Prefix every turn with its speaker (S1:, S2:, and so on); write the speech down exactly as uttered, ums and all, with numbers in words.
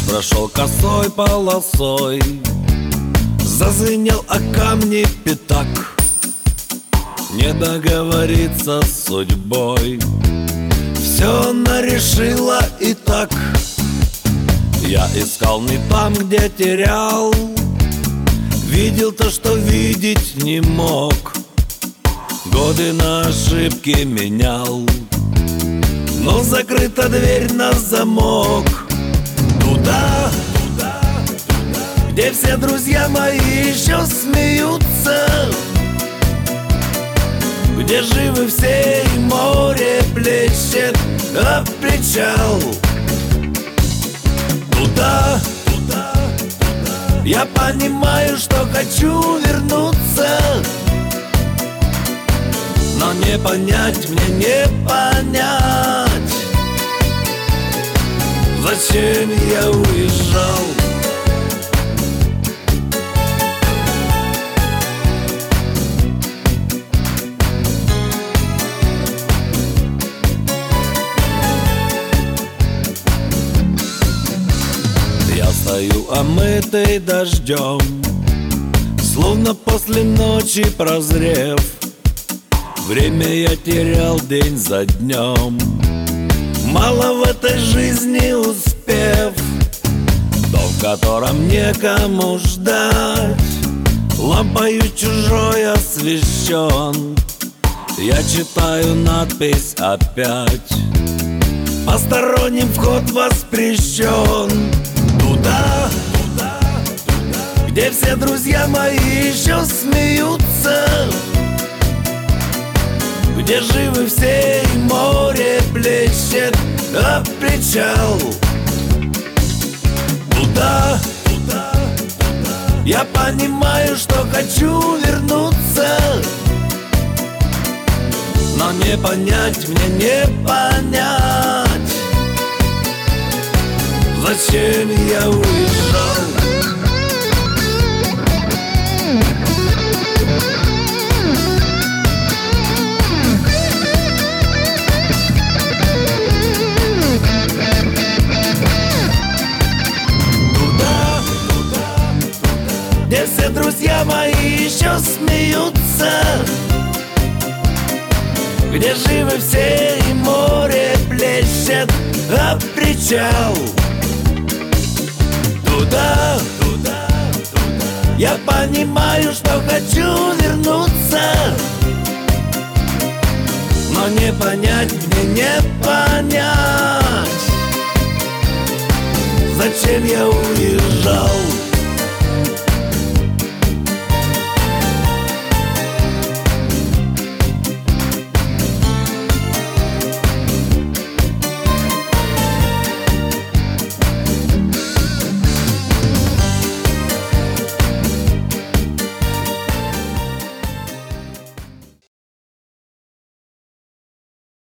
S1: прошел косой полосой, зазвенел о камни пятак. Не договориться с судьбой, все она решила и так. Я искал не там, где терял, видел то, что видеть не мог. Годы на ошибки менял, но закрыта дверь на замок. Туда, туда, туда, где все друзья мои еще смеются, где живы все и море плещет об причал. Туда, туда, туда, я понимаю, что хочу вернуться, но не понять мне, не понять, зачем я уезжал. Я стою омытый дождем, словно после ночи прозрев. Время я терял день за днем, мало в этой жизни успев. Дом, в котором некому ждать, лампою чужой освещен. Я читаю надпись опять, посторонним вход воспрещен. Туда, туда, туда, где все друзья мои еще смеются, где живы все и море плещет об причал. Туда, туда, туда, я понимаю, что хочу вернуться, но не понять мне, не понять, зачем я уезжал. Где все друзья мои еще смеются, где живы все и море плещет об причал. Туда, туда, туда, я понимаю, что хочу вернуться, но не понять мне, не понять,